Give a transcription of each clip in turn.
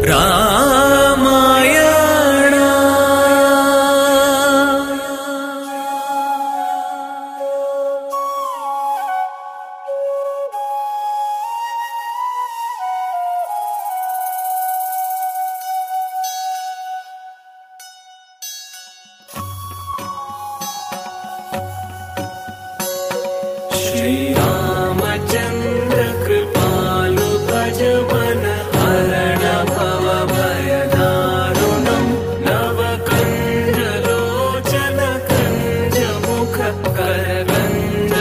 ರಾಮಾಯಣ. श्रीरामचन्द्र कृपालु भज मन हरण भव भय दारुणं नवकण्ड लोचन कञ्ज मुख करकण्ड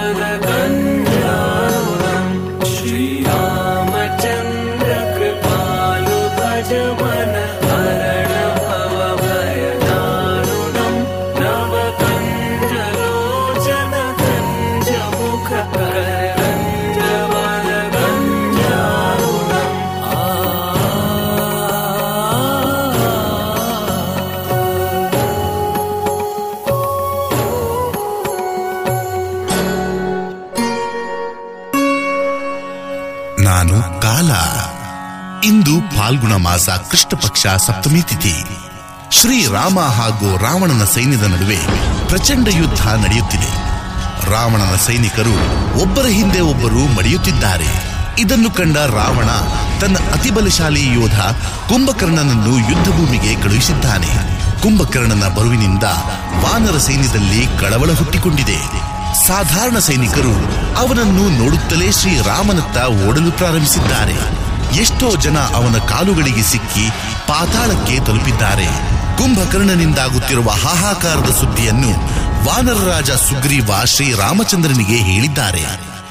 वरकण्डारुणं श्रीरामचन्द्र कृपालु भज मन हरण भव भय दारुणं नवकण्ड लोचन कञ्ज मुख करकण्ड वरकण्डारुणं. ನಾನು ಕಾಲ. ಇಂದು ಫಾಲ್ಗುಣ ಮಾಸ ಕೃಷ್ಣ ಪಕ್ಷ ಸಪ್ತಮಿ ತಿಥಿ. ಶ್ರೀರಾಮ ಹಾಗೂ ರಾವಣನ ಸೈನ್ಯದ ನಡುವೆ ಪ್ರಚಂಡ ಯುದ್ಧ ನಡೆಯುತ್ತಿದೆ. ರಾವಣನ ಸೈನಿಕರು ಒಬ್ಬರ ಹಿಂದೆ ಒಬ್ಬರು ಮಡಿಯುತ್ತಿದ್ದಾರೆ. ಇದನ್ನು ಕಂಡ ರಾವಣ ತನ್ನ ಅತಿ ಬಲಶಾಲಿ ಯೋಧ ಕುಂಭಕರ್ಣನನ್ನು ಯುದ್ಧ ಭೂಮಿಗೆ ಕಳುಹಿಸಿದ್ದಾನೆ. ಕುಂಭಕರ್ಣನ ಬರುವಿನಿಂದ ವಾನರ ಸೈನ್ಯದಲ್ಲಿ ಕಳವಳ ಹುಟ್ಟಿಕೊಂಡಿದೆ. ಸಾಧಾರಣ ಸೈನಿಕರು ಅವನನ್ನು ನೋಡುತ್ತಲೇ ಶ್ರೀರಾಮನತ್ತ ಓಡಲು ಪ್ರಾರಂಭಿಸಿದ್ದಾರೆ. ಎಷ್ಟೋ ಜನ ಅವನ ಕಾಲುಗಳಿಗೆ ಸಿಕ್ಕಿ ಪಾತಾಳಕ್ಕೆ ತಲುಪಿದ್ದಾರೆ. ಕುಂಭಕರ್ಣನಿಂದಾಗುತ್ತಿರುವ ಹಾಹಾಕಾರದ ಸುದ್ದಿಯನ್ನು ವಾನರ ರಾಜ ಸುಗ್ರೀವ ಶ್ರೀರಾಮಚಂದ್ರನಿಗೆ ಹೇಳಿದ್ದಾರೆ.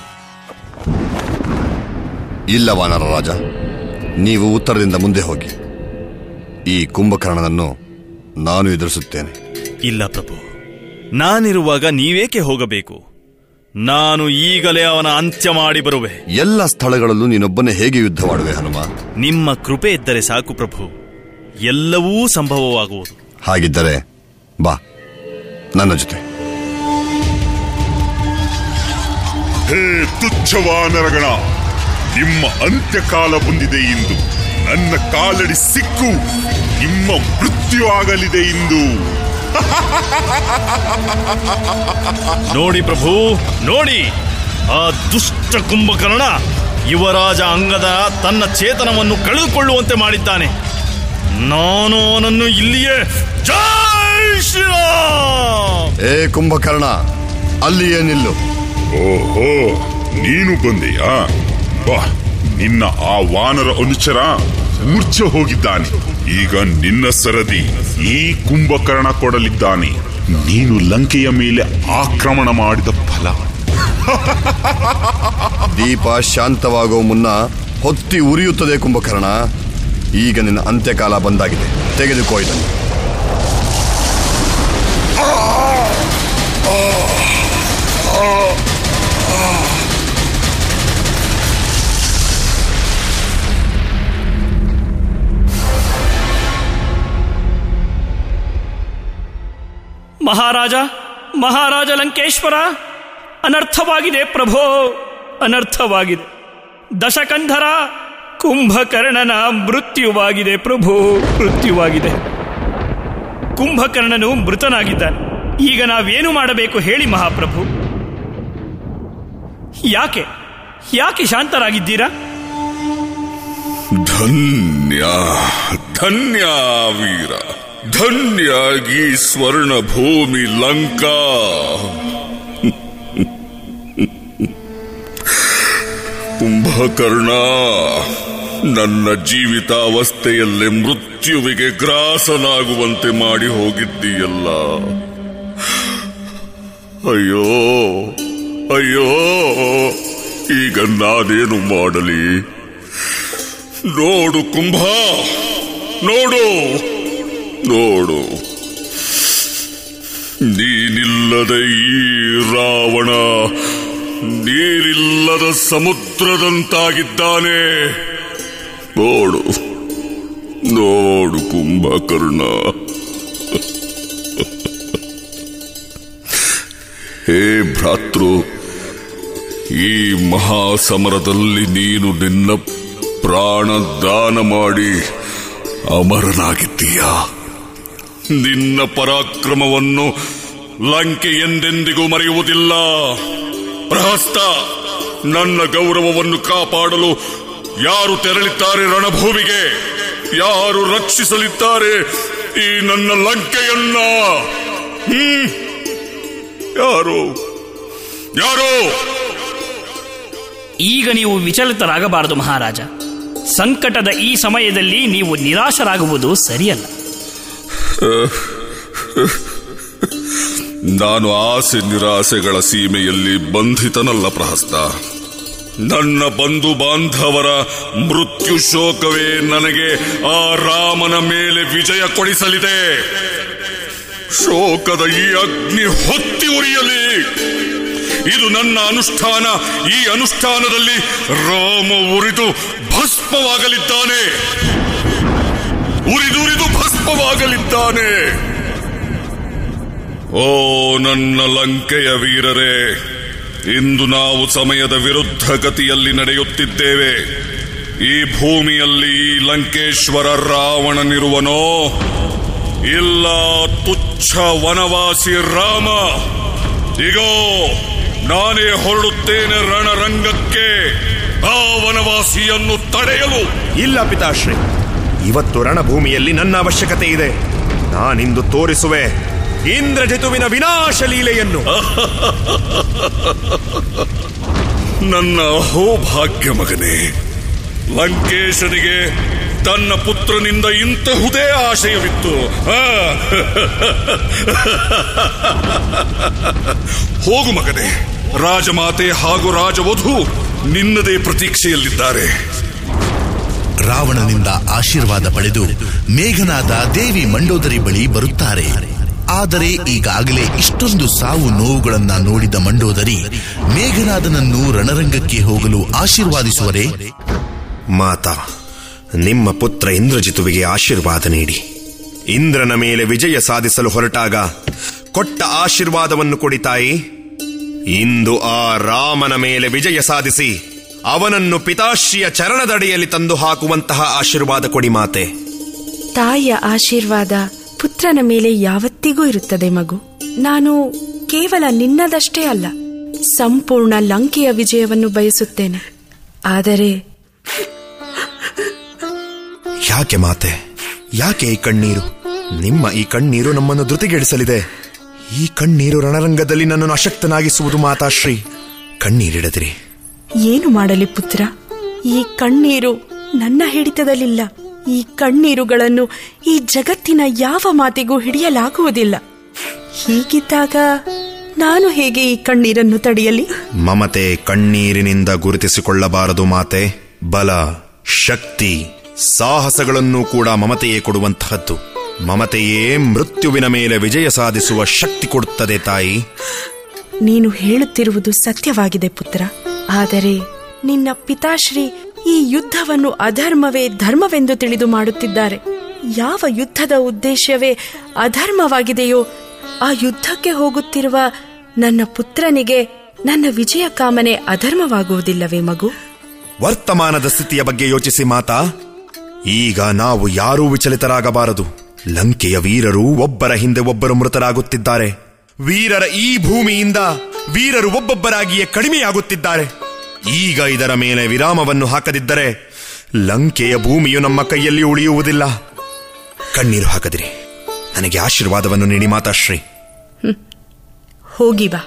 ಇಲ್ಲ ವಾನರ ರಾಜ, ನೀವು ಉತ್ತರದಿಂದ ಮುಂದೆ ಹೋಗಿ. ಈ ಕುಂಭಕರ್ಣನನ್ನು ನಾನು ಎದುರಿಸುತ್ತೇನೆ. ಇಲ್ಲ ಪ್ರಭು, ನಾನಿರುವಾಗ ನೀವೇಕೆ ಹೋಗಬೇಕು? ನಾನು ಈಗಲೇ ಅವನ ಅಂತ್ಯ ಮಾಡಿ ಬರುವೆ. ಎಲ್ಲ ಸ್ಥಳಗಳಲ್ಲೂ ನೀನೊಬ್ಬನೇ ಹೇಗೆ ಯುದ್ಧವಾಡುವೆ ಹನುಮ? ನಿಮ್ಮ ಕೃಪೆ ಇದ್ದರೆ ಸಾಕು ಪ್ರಭು, ಎಲ್ಲವೂ ಸಂಭವವಾಗುವುದು. ಹಾಗಿದ್ದರೆ ಬಾ ನನ್ನ ಜೊತೆ. ಹೇ ತುಚ್ಛ ವಾನರಗಣ, ನಿಮ್ಮ ಅಂತ್ಯಕಾಲ ಬಂದಿದೆ ಇಂದು. ನನ್ನ ಕಾಲಡಿ ಸಿಕ್ಕು ನಿಮ್ಮ ಮೃತ್ಯು ಆಗಲಿದೆ ಇಂದು. ನೋಡಿ ಪ್ರಭು, ನೋಡಿ, ಆ ದುಷ್ಟ ಕುಂಭಕರ್ಣ ಯುವರಾಜ ಅಂಗದ ತನ್ನ ಚೇತನವನ್ನು ಕಳೆದುಕೊಳ್ಳುವಂತೆ ಮಾಡಿದ್ದಾನೆ. ನಾನು ಅವನನ್ನು ಇಲ್ಲಿಯೇ ಜೈ ಶ್ರೀರಾಮ್. ಏ ಕುಂಭಕರ್ಣ, ಅಲ್ಲಿಯೇ ನಿಲ್ಲು. ಓಹೋ, ನೀನು ಬಂದೆಯಾ? ಬಾ, ನಿನ್ನ ಆ ವಾನರ ಅನುಚರ ಮೂರ್ಛೆ ಹೋಗಿದ್ದಾನೆ. ಈಗ ನಿನ್ನ ಸರದಿ ಈ ಕುಂಭಕರ್ಣ ಕೊಡಲಿದ್ದಾನೆ. ನೀನು ಲಂಕೆಯ ಮೇಲೆ ಆಕ್ರಮಣ ಮಾಡಿದ ಫಲ. ದೀಪ ಶಾಂತವಾಗುವ ಮುನ್ನ ಹೊತ್ತಿ ಉರಿಯುತ್ತದೆ ಕುಂಭಕರ್ಣ. ಈಗ ನಿನ್ನ ಅಂತ್ಯಕಾಲ ಬಂದಾಗಿದೆ. ತೆಗೆದುಕೋ ಇದನ್ನು. ಮಹಾರಾಜ, ಮಹಾರಾಜ ಲಂಕೇಶ್ವರ, ಅನರ್ಥವಾಗಿದೆ ಪ್ರಭೋ, ಅನರ್ಥವಾಗಿದೆ. ದಶಕಂಧರ ಕುಂಭಕರ್ಣನ ಮೃತ್ಯುವಾಗಿದೆ ಪ್ರಭು, ಮೃತ್ಯುವಾಗಿದೆ. ಕುಂಭಕರ್ಣನು ಮೃತನಾಗಿದ್ದಾನೆ. ಈಗ ನಾವೇನು ಮಾಡಬೇಕು ಹೇಳಿ ಮಹಾಪ್ರಭು? ಯಾಕೆ ಯಾಕೆ ಶಾಂತರಾಗಿದ್ದೀರಾ? ಧನ್ಯ ಧನ್ಯ ವೀರ, ಧನ್ಯ ಈ ಸ್ವರ್ಣ ಭೂಮಿ ಲಂಕಾ. ಕುಂಭಕರ್ಣ, ನನ್ನ ಜೀವಿತಾವಸ್ಥೆಯಲ್ಲೇ ಮೃತ್ಯುವಿಗೆ ಗ್ರಾಸನಾಗುವಂತೆ ಮಾಡಿ ಹೋಗಿದ್ದೀಯಲ್ಲ. ಅಯ್ಯೋ ಅಯ್ಯೋ, ಈಗ ನಾನೇನು ಮಾಡಲಿ? ನೋಡು ಕುಂಭ, ನೋಡು ನೋಡು, ನೀನಿಲ್ಲದ ಈ ರಾವಣ ನೀರಿಲ್ಲದ ಸಮುದ್ರದಂತಾಗಿದ್ದಾನೆ. ನೋಡು ನೋಡು ಕುಂಭಕರ್ಣ. ಹೇ ಭ್ರಾತೃ, ಈ ಮಹಾಸಮರದಲ್ಲಿ ನೀನು ನಿನ್ನ ಪ್ರಾಣ ದಾನ ಮಾಡಿ ಅಮರನಾಗಿದ್ದೀಯ. ನಿನ್ನ ಪರಾಕ್ರಮವನ್ನು ಲಂಕೆ ಎಂದೆಂದಿಗೂ ಮರೆಯುವುದಿಲ್ಲ. ಪ್ರಹಸ್ತ, ನನ್ನ ಗೌರವವನ್ನು ಕಾಪಾಡಲು ಯಾರು ತೆರಳಿದ್ದಾರೆ ರಣಭೂಮಿಗೆ? ಯಾರು ರಕ್ಷಿಸಲಿದ್ದಾರೆ ಈ ನನ್ನ ಲಂಕೆಯನ್ನ? ಯಾರು? ಈಗ ನೀವು ವಿಚಲಿತರಾಗಬಾರದು ಮಹಾರಾಜ. ಸಂಕಟದ ಈ ಸಮಯದಲ್ಲಿ ನೀವು ನಿರಾಶರಾಗುವುದು ಸರಿಯಲ್ಲ. ನಾನು ಆಸೆ ನಿರಾಸೆಗಳ ಸೀಮೆಯಲ್ಲಿ ಬಂಧಿತನಲ್ಲ ಪ್ರಹಸ್ತ. ನನ್ನ ಬಂಧು ಬಾಂಧವರ ಮೃತ್ಯು ಶೋಕವೇ ನನಗೆ ಆ ರಾಮನ ಮೇಲೆ ವಿಜಯ ಕೊಡಿಸಲಿದೆ. ಶೋಕದ ಈ ಅಗ್ನಿ ಹೊತ್ತಿ ಉರಿಯಲಿ. ಇದು ನನ್ನ ಅನುಷ್ಠಾನ. ಈ ಅನುಷ್ಠಾನದಲ್ಲಿ ರಾಮ ಉರಿದು ಭಸ್ಮವಾಗಲಿದ್ದಾನೆ. ಉರಿದುರಿದು ಭಸ್ಮವಾಗಲಿದ್ದಾನೆ. ಓ ನನ್ನ ಲಂಕೆಯ ವೀರರೇ, ಇಂದು ನಾವು ಸಮಯದ ವಿರುದ್ಧ ಗತಿಯಲ್ಲಿ ನಡೆಯುತ್ತಿದ್ದೇವೆ. ಈ ಭೂಮಿಯಲ್ಲಿ ಈ ಲಂಕೇಶ್ವರ ರಾವಣನಿರುವನೋ ಇಲ್ಲ ತುಚ್ಛ ವನವಾಸಿ ರಾಮ? ಈಗೋ ನಾನೇ ಹೊರಡುತ್ತೇನೆ ರಣರಂಗಕ್ಕೆ ಆ ವನವಾಸಿಯನ್ನು ತಡೆಯಲು. ಇಲ್ಲ ಪಿತಾಶ್ರೀ, ಇವತ್ತು ರಣಭೂಮಿಯಲ್ಲಿ ನನ್ನ ಅವಶ್ಯಕತೆ ಇದೆ. ನಾನಿಂದು ತೋರಿಸುವೆ ಇಂದ್ರಜಿತುವಿನ ವಿನಾಶ ಲೀಲೆಯನ್ನು. ನನ್ನ ಅಹೋಭಾಗ್ಯ ಮಗನೇ, ಲಂಕೇಶನಿಗೆ ತನ್ನ ಪುತ್ರನಿಂದ ಇಂತಹುದೇ ಆಶಯವಿತ್ತು. ಹೋಗು ಮಗನೇ, ರಾಜಮಾತೆ ಹಾಗೂ ರಾಜವಧು ನಿನ್ನದೇ ಪ್ರತೀಕ್ಷೆಯಲ್ಲಿದ್ದಾರೆ. ರಾವಣನಿಂದ ಆಶೀರ್ವಾದ ಪಡೆದು ಮೇಘನಾದ ದೇವಿ ಮಂಡೋದರಿ ಬಳಿ ಬರುತ್ತಾರೆ. ಆದರೆ ಈಗಾಗಲೇ ಇಷ್ಟೊಂದು ಸಾವು ನೋವುಗಳನ್ನ ನೋಡಿದ ಮಂಡೋದರಿ ಮೇಘನಾದನನ್ನು ರಣರಂಗಕ್ಕೆ ಹೋಗಲು ಆಶೀರ್ವಾದಿಸುವರೇ? ಮಾತಾ, ನಿಮ್ಮ ಪುತ್ರ ಇಂದ್ರಜಿತುವಿಗೆ ಆಶೀರ್ವಾದ ನೀಡಿ. ಇಂದ್ರನ ಮೇಲೆ ವಿಜಯ ಸಾಧಿಸಲು ಹೊರಟಾಗ ಕೊಟ್ಟ ಆಶೀರ್ವಾದವನ್ನು ಕೊಡಿ ತಾಯಿ. ಇಂದು ಆ ರಾಮನ ಮೇಲೆ ವಿಜಯ ಸಾಧಿಸಿ ಅವನನ್ನು ಪಿತಾಶ್ರೀಯ ಚರಣದಡಿಯಲ್ಲಿ ತಂದು ಹಾಕುವಂತಹ ಆಶೀರ್ವಾದ ಕೊಡಿ ಮಾತೆ. ತಾಯಿಯ ಆಶೀರ್ವಾದ ಪುತ್ರನ ಮೇಲೆ ಯಾವತ್ತಿಗೂ ಇರುತ್ತದೆ ಮಗು. ನಾನು ಕೇವಲ ನಿನ್ನದಷ್ಟೇ ಅಲ್ಲ, ಸಂಪೂರ್ಣ ಲಂಕೆಯ ವಿಜಯವನ್ನು ಬಯಸುತ್ತೇನೆ. ಆದರೆ ಯಾಕೆ ಮಾತೆ, ಯಾಕೆ ಈ ಕಣ್ಣೀರು? ನಿಮ್ಮ ಈ ಕಣ್ಣೀರು ನಮ್ಮನ್ನು ಧೃತಿಗೆಡಿಸಲಿದೆ. ಈ ಕಣ್ಣೀರು ರಣರಂಗದಲ್ಲಿ ನನ್ನನ್ನು ಅಶಕ್ತನಾಗಿಸುವುದು ಮಾತಾಶ್ರೀ. ಕಣ್ಣೀರಿಡದಿರಿ. ಏನು ಮಾಡಲಿ ಪುತ್ರ, ಈ ಕಣ್ಣೀರು ನನ್ನ ಹಿಡಿತದಲ್ಲಿಲ್ಲ. ಈ ಕಣ್ಣೀರುಗಳನ್ನು ಈ ಜಗತ್ತಿನ ಯಾವ ಮಾತಿಗೂ ಹಿಡಿಯಲಾಗುವುದಿಲ್ಲ. ಹೀಗಿದ್ದಾಗ ನಾನು ಹೇಗೆ ಈ ಕಣ್ಣೀರನ್ನು ತಡೆಯಲಿ? ಮಮತೆ ಕಣ್ಣೀರಿನಿಂದ ಗುರುತಿಸಿಕೊಳ್ಳಬಾರದು ಮಾತೆ. ಬಲ, ಶಕ್ತಿ, ಸಾಹಸಗಳನ್ನು ಕೂಡ ಮಮತೆಯೇ ಕೊಡುವಂತಹದ್ದು. ಮಮತೆಯೇ ಮೃತ್ಯುವಿನ ಮೇಲೆ ವಿಜಯ ಸಾಧಿಸುವ ಶಕ್ತಿ ಕೊಡುತ್ತದೆ ತಾಯಿ. ನೀನು ಹೇಳುತ್ತಿರುವುದು ಸತ್ಯವಾಗಿದೆ ಪುತ್ರ. ಆದರೆ ನಿನ್ನ ಪಿತಾಶ್ರೀ ಈ ಯುದ್ಧವನ್ನು ಅಧರ್ಮವೇ ಧರ್ಮವೆಂದು ತಿಳಿದು ಮಾಡುತ್ತಿದ್ದಾರೆ. ಯಾವ ಯುದ್ಧದ ಉದ್ದೇಶವೇ ಅಧರ್ಮವಾಗಿದೆಯೋ ಆ ಯುದ್ಧಕ್ಕೆ ಹೋಗುತ್ತಿರುವ ನನ್ನ ಪುತ್ರನಿಗೆ ನನ್ನ ವಿಜಯ ಕಾಮನೆ ಅಧರ್ಮವಾಗುವುದಿಲ್ಲವೇ ಮಗು? ವರ್ತಮಾನದ ಸ್ಥಿತಿಯ ಬಗ್ಗೆ ಯೋಚಿಸಿ ಮಾತಾ. ಈಗ ನಾವು ಯಾರೂ ವಿಚಲಿತರಾಗಬಾರದು. ಲಂಕೆಯ ವೀರರು ಒಬ್ಬರ ಹಿಂದೆ ಒಬ್ಬರು ಮೃತರಾಗುತ್ತಿದ್ದಾರೆ. ವೀರರ ಈ ಭೂಮಿಯಿಂದ ವೀರರು ಒಬ್ಬೊಬ್ಬರಾಗಿಯೇ ಕಡಿಮೆಯಾಗುತ್ತಿದ್ದಾರೆ. ಈಗ ಇದರ ಮೇಲೆ ವಿರಾಮವನ್ನು ಹಾಕದಿದ್ದರೆ ಲಂಕೆಯ ಭೂಮಿಯು ನಮ್ಮ ಕೈಯಲ್ಲಿ ಉಳಿಯುವುದಿಲ್ಲ. ಕಣ್ಣೀರು ಹಾಕದಿರಿ. ನನಗೆ ಆಶೀರ್ವಾದವನ್ನು ನೀಡಿ ಮಾತಾಶ್ರೀ. ಹೋಗಿ ಬಾ.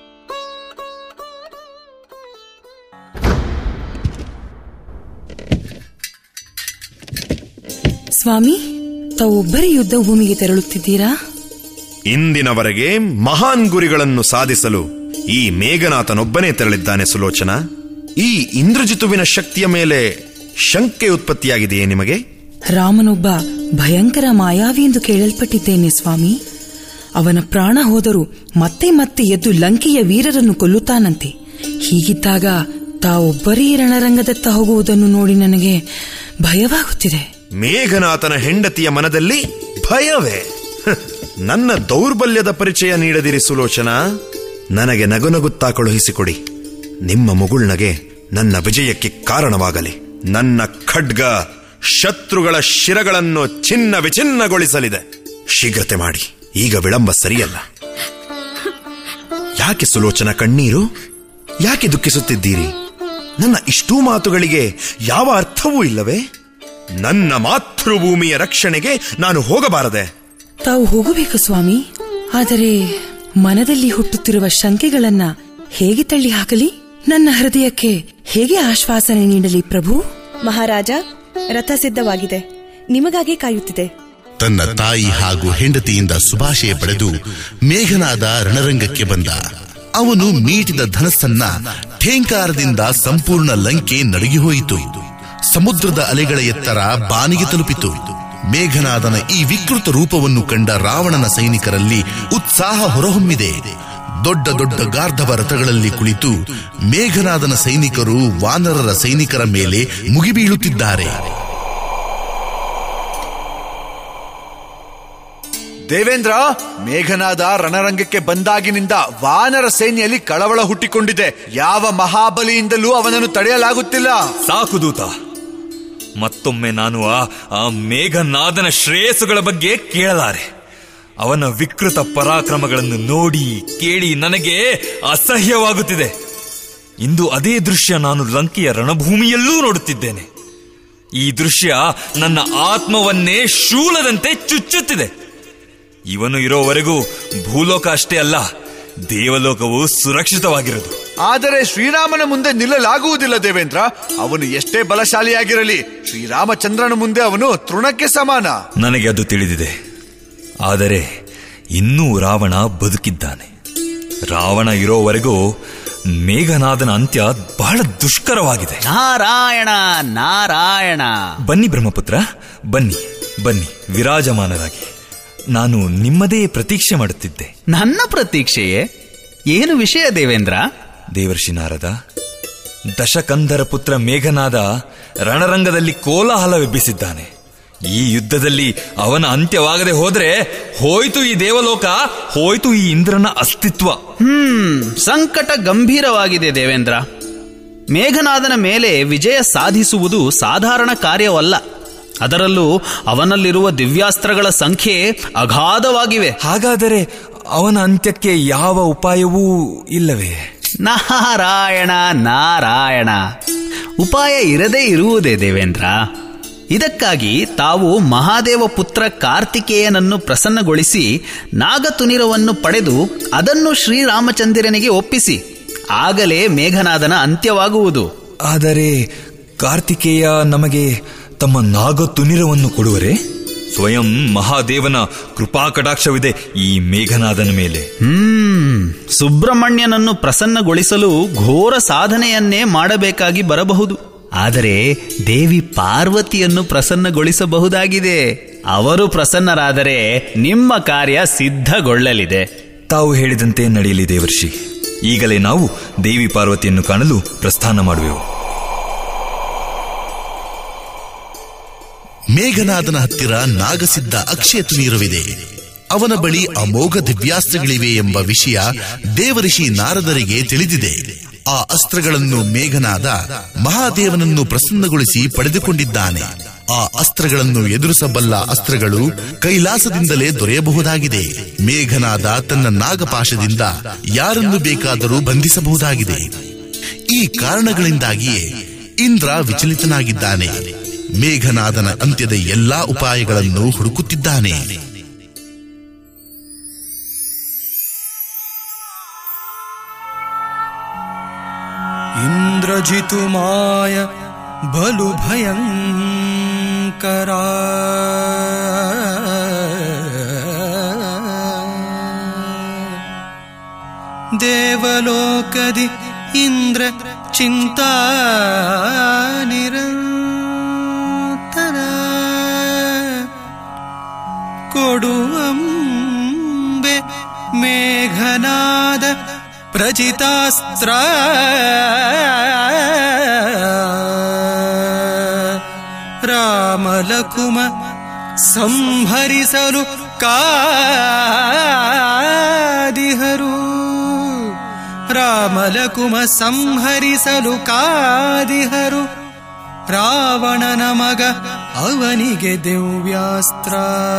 ಸ್ವಾಮಿ, ತಾವೊಬ್ಬರೇ ಯುದ್ಧ ಭೂಮಿಗೆ ತೆರಳುತ್ತಿದ್ದೀರಾ? ಇಂದಿನವರೆಗೆ ಮಹಾನ್ ಗುರಿಗಳನ್ನು ಸಾಧಿಸಲು ಈ ಮೇಘನಾಥನೊಬ್ಬನೇ ತೆರಳಿದ್ದಾನೆ ಸುಲೋಚನಾ. ಈ ಇಂದ್ರಜಿತುವಿನ ಶಕ್ತಿಯ ಮೇಲೆ ಶಂಕೆ ಉತ್ಪತ್ತಿಯಾಗಿದೆಯೇ ನಿಮಗೆ? ರಾಮನೊಬ್ಬ ಭಯಂಕರ ಮಾಯಾವಿ ಎಂದು ಕೇಳಲ್ಪಟ್ಟಿದ್ದೇನೆ ಸ್ವಾಮಿ. ಅವನ ಪ್ರಾಣ ಹೋದರೂ ಮತ್ತೆ ಮತ್ತೆ ಎದ್ದು ಲಂಕೆಯ ವೀರರನ್ನು ಕೊಲ್ಲುತ್ತಾನಂತೆ. ಹೀಗಿದ್ದಾಗ ತಾವೊಬ್ಬರೇ ರಣರಂಗದತ್ತ ಹೋಗುವುದನ್ನು ನೋಡಿ ನನಗೆ ಭಯವಾಗುತ್ತಿದೆ. ಮೇಘನಾಥನ ಹೆಂಡತಿಯ ಮನದಲ್ಲಿ ಭಯವೇ? ನನ್ನ ದೌರ್ಬಲ್ಯದ ಪರಿಚಯ ನೀಡದಿರಿ ಸುಲೋಚನಾ. ನನಗೆ ನಗುನಗುತ್ತಾ ಕಳುಹಿಸಿಕೊಡಿ. ನಿಮ್ಮ ಮುಗುಳ್ನಗೆ ನನ್ನ ವಿಜಯಕ್ಕೆ ಕಾರಣವಾಗಲಿ. ನನ್ನ ಖಡ್ಗ ಶತ್ರುಗಳ ಶಿರಗಳನ್ನು ಛಿನ್ನ ವಿಛಿನ್ನಗೊಳಿಸಲಿದೆ. ಶೀಘ್ರತೆ ಮಾಡಿ, ಈಗ ವಿಳಂಬ ಸರಿಯಲ್ಲ. ಯಾಕೆ ಸುಲೋಚನ ಕಣ್ಣೀರು? ಯಾಕೆ ದುಃಖಿಸುತ್ತಿದ್ದೀರಿ? ನನ್ನ ಇಷ್ಟೂ ಮಾತುಗಳಿಗೆ ಯಾವ ಅರ್ಥವೂ ಇಲ್ಲವೇ? ನನ್ನ ಮಾತೃಭೂಮಿಯ ರಕ್ಷಣೆಗೆ ನಾನು ಹೋಗಬಾರದೆ? ತಾವು ಹೋಗಬೇಕು ಸ್ವಾಮಿ. ಆದರೆ ಮನದಲ್ಲಿ ಹುಟ್ಟುತ್ತಿರುವ ಶಂಕೆಗಳನ್ನ ಹೇಗೆ ತಳ್ಳಿ ಹಾಕಲಿ? ನನ್ನ ಹೃದಯಕ್ಕೆ ಹೇಗೆ ಆಶ್ವಾಸನೆ ನೀಡಲಿ ಪ್ರಭು? ಮಹಾರಾಜ, ರಥ ಸಿದ್ಧವಾಗಿದೆ, ನಿಮಗಾಗಿ ಕಾಯುತ್ತಿದೆ. ತನ್ನ ತಾಯಿ ಹಾಗೂ ಹೆಂಡತಿಯಿಂದ ಶುಭಾಶಯ ಪಡೆದು ಮೇಘನಾದ ರಣರಂಗಕ್ಕೆ ಬಂದ. ಅವನು ಮೀಟಿದ ಧನಸ್ಸನ್ನ ಠೇಂಕಾರದಿಂದ ಸಂಪೂರ್ಣ ಲಂಕೆ ನಡುಗಿ ಹೋಯಿತು. ಸಮುದ್ರದ ಅಲೆಗಳ ಎತ್ತರ ಬಾನಿಗೆ ತಲುಪಿತು. ಮೇಘನಾದನ ಈ ವಿಕೃತ ರೂಪವನ್ನು ಕಂಡ ರಾವಣನ ಸೈನಿಕರಲ್ಲಿ ಉತ್ಸಾಹ ಹೊರಹೊಮ್ಮಿದೆ. ದೊಡ್ಡ ದೊಡ್ಡ ಗಾರ್ಧವ ರಥಗಳಲ್ಲಿ ಕುಳಿತು ಮೇಘನಾದನ ಸೈನಿಕರು ವಾನರರ ಸೈನಿಕರ ಮೇಲೆ ಮುಗಿಬೀಳುತ್ತಿದ್ದಾರೆ. ದೇವೇಂದ್ರ, ಮೇಘನಾದ ರಣರಂಗಕ್ಕೆ ಬಂದಾಗಿನಿಂದ ವಾನರ ಸೇನೆಯಲ್ಲಿ ಕಳವಳ ಹುಟ್ಟಿಕೊಂಡಿದೆ. ಯಾವ ಮಹಾಬಲಿಯಿಂದಲೂ ಅವನನ್ನು ತಡೆಯಲಾಗುತ್ತಿಲ್ಲ. ಸಾಕು ದೂತ, ಮತ್ತೊಮ್ಮೆ ನಾನು ಆ ಮೇಘನಾದನ ಶ್ರೇಯಸ್ಸುಗಳ ಬಗ್ಗೆ ಕೇಳಲಾರೆ. ಅವನ ವಿಕೃತ ಪರಾಕ್ರಮಗಳನ್ನು ನೋಡಿ ಕೇಳಿ ನನಗೆ ಅಸಹ್ಯವಾಗುತ್ತಿದೆ. ಇಂದು ಅದೇ ದೃಶ್ಯ ನಾನು ಲಂಕೆಯ ರಣಭೂಮಿಯಲ್ಲೂ ನೋಡುತ್ತಿದ್ದೇನೆ. ಈ ದೃಶ್ಯ ನನ್ನ ಆತ್ಮವನ್ನೇ ಶೂಲದಂತೆ ಚುಚ್ಚುತ್ತಿದೆ. ಇವನು ಇರೋವರೆಗೂ ಭೂಲೋಕ ಅಷ್ಟೇ ಅಲ್ಲ, ದೇವಲೋಕವು ಸುರಕ್ಷಿತವಾಗಿರದು. ಆದರೆ ಶ್ರೀರಾಮನ ಮುಂದೆ ನಿಲ್ಲಲಾಗುವುದಿಲ್ಲ ದೇವೇಂದ್ರ. ಅವನು ಎಷ್ಟೇ ಬಲಶಾಲಿಯಾಗಿರಲಿ, ಶ್ರೀರಾಮಚಂದ್ರನ ಮುಂದೆ ಅವನು ತೃಣಕ್ಕೆ ಸಮಾನ. ನನಗೆ ಅದು ತಿಳಿದಿದೆ. ಆದರೆ ಇನ್ನೂ ರಾವಣ ಬದುಕಿದ್ದಾನೆ. ರಾವಣ ಇರೋವರೆಗೂ ಮೇಘನಾದನ ಅಂತ್ಯ ಬಹಳ ದುಷ್ಕರವಾಗಿದೆ. ನಾರಾಯಣ ನಾರಾಯಣ. ಬನ್ನಿ ಬ್ರಹ್ಮಪುತ್ರ, ಬನ್ನಿ ಬನ್ನಿ, ವಿರಾಜಮಾನರಾಗಿ. ನಾನು ನಿಮ್ಮದೇ ಪ್ರತೀಕ್ಷೆ ಮಾಡುತ್ತಿದ್ದೆ. ನನ್ನ ಪ್ರತೀಕ್ಷೆಯೇ? ಏನು ವಿಷಯ ದೇವೇಂದ್ರ? ದೇವರ್ಷಿ ನಾರದ, ದಶಕಂಧರ ಪುತ್ರ ಮೇಘನಾದ ರಣರಂಗದಲ್ಲಿ ಕೋಲಾಹಲವೆಬ್ಬಿಸಿದ್ದಾನೆ. ಈ ಯುದ್ಧದಲ್ಲಿ ಅವನ ಅಂತ್ಯವಾಗದೆ ಹೋದ್ರೆ ಹೋಯ್ತು ಈ ದೇವಲೋಕ, ಹೋಯ್ತು ಈ ಇಂದ್ರನ ಅಸ್ತಿತ್ವ. ಸಂಕಟ ಗಂಭೀರವಾಗಿದೆ ದೇವೇಂದ್ರ. ಮೇಘನಾದನ ಮೇಲೆ ವಿಜಯ ಸಾಧಿಸುವುದು ಸಾಧಾರಣ ಕಾರ್ಯವಲ್ಲ. ಅದರಲ್ಲೂ ಅವನಲ್ಲಿರುವ ದಿವ್ಯಾಸ್ತ್ರಗಳ ಸಂಖ್ಯೆ ಅಗಾಧವಾಗಿವೆ. ಹಾಗಾದರೆ ಅವನ ಅಂತ್ಯಕ್ಕೆ ಯಾವ ಉಪಾಯವೂ ಇಲ್ಲವೇ? ನಾರಾಯಣ ನಾರಾಯಣ. ಉಪಾಯ ಇರದೇ ಇರುವುದೇ ದೇವೇಂದ್ರ. ಇದಕ್ಕಾಗಿ ತಾವು ಮಹಾದೇವ ಪುತ್ರ ಕಾರ್ತಿಕೇಯನನ್ನು ಪ್ರಸನ್ನಗೊಳಿಸಿ ನಾಗತುನಿರವನ್ನು ಪಡೆದು ಅದನ್ನು ಶ್ರೀರಾಮಚಂದ್ರನಿಗೆ ಒಪ್ಪಿಸಿ, ಆಗಲೇ ಮೇಘನಾದನ ಅಂತ್ಯವಾಗುವುದು. ಆದರೆ ಕಾರ್ತಿಕೇಯ ನಮಗೆ ತಮ್ಮ ನಾಗತುನಿರವನ್ನು ಕೊಡುವರೆ? ಸ್ವಯಂ ಮಹಾದೇವನ ಕೃಪಾ ಕಟಾಕ್ಷವಿದೆ ಈ ಮೇಘನಾದನ ಮೇಲೆ. ಸುಬ್ರಹ್ಮಣ್ಯನನ್ನು ಪ್ರಸನ್ನಗೊಳಿಸಲು ಘೋರ ಸಾಧನೆಯನ್ನೇ ಮಾಡಬೇಕಾಗಿ ಬರಬಹುದು. ಆದರೆ ದೇವಿ ಪಾರ್ವತಿಯನ್ನು ಪ್ರಸನ್ನಗೊಳಿಸಬಹುದಾಗಿದೆ. ಅವರು ಪ್ರಸನ್ನರಾದರೆ ನಿಮ್ಮ ಕಾರ್ಯ ಸಿದ್ಧಗೊಳ್ಳಲಿದೆ. ತಾವು ಹೇಳಿದಂತೆ ನಡೆಯಲಿ ದೇವರ್ಷಿ. ಈಗಲೇ ನಾವು ದೇವಿ ಪಾರ್ವತಿಯನ್ನು ಕಾಣಲು ಪ್ರಸ್ಥಾನ ಮಾಡುವೆವು. ಮೇಘನಾದನ ಹತ್ತಿರ ನಾಗಸಿದ್ಧ ಅಕ್ಷಯ ತುನೀರವಿದೆ. ಅವನ ಬಳಿ ಅಮೋಘ ದಿವ್ಯಾಸ್ತ್ರಗಳಿವೆ ಎಂಬ ವಿಷಯ ದೇವಋಷಿ ನಾರದರಿಗೆ ತಿಳಿದಿದೆ. ಆ ಅಸ್ತ್ರಗಳನ್ನು ಮೇಘನಾದ ಮಹಾದೇವನನ್ನು ಪ್ರಸನ್ನಗೊಳಿಸಿ ಪಡೆದುಕೊಂಡಿದ್ದಾನೆ. ಆ ಅಸ್ತ್ರಗಳನ್ನು ಎದುರಿಸಬಲ್ಲ ಅಸ್ತ್ರಗಳು ಕೈಲಾಸದಿಂದಲೇ ದೊರೆಯಬಹುದಾಗಿದೆ. ಮೇಘನಾದ ತನ್ನ ನಾಗಪಾಶದಿಂದ ಯಾರನ್ನು ಬೇಕಾದರೂ ಬಂಧಿಸಬಹುದಾಗಿದೆ. ಈ ಕಾರಣಗಳಿಂದಾಗಿಯೇ ಇಂದ್ರ ವಿಚಲಿತನಾಗಿದ್ದಾನೆ. ಮೇಘನಾದನ ಅಂತ್ಯದ ಎಲ್ಲಾ ಉಪಾಯಗಳನ್ನು ಹುಡುಕುತ್ತಿದ್ದಾನೆ. ಇಂದ್ರಜಿತುಮಾಯ ಬಲು ಭಯಂಕರ ದೇವಲೋಕದಿ ಇಂದ್ರ ಚಿಂತಾ ನಿರಂತರ ಕೊಡುವಂಬೆ ಮೇಘನಾದ ಪ್ರಚಿತಾಸ್ತ್ರ ರಾಮಲಕುಮ ಸಂಹರಿಸಲು ಕಾದಿಹರು. ರಾಮಲಕುಮ ಸಂಹರಿಸಲು ಕಾದಿಹರು. ರಾವಣನ ಮಗ ಅವನಿಗೆ ದಿವ್ಯಾಸ್ತ್ರ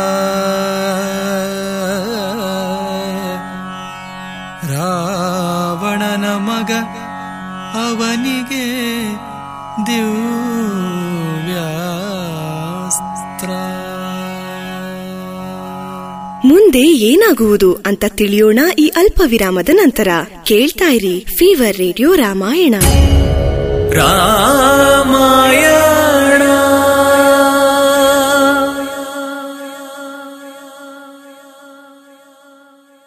ರಾವಣನ ಮಗ ಅವನಿಗೆ ದಿವ್ಯಾಸ್ತ್ರ. ಮುಂದೆ ಏನಾಗುವುದು ಅಂತ ತಿಳಿಯೋಣ ಈ ಅಲ್ಪ ವಿರಾಮದ ನಂತರ. ಕೇಳ್ತಾ ಇರಿ ಫೀವರ್ ರೇಡಿಯೋ ರಾಮಾಯಣ.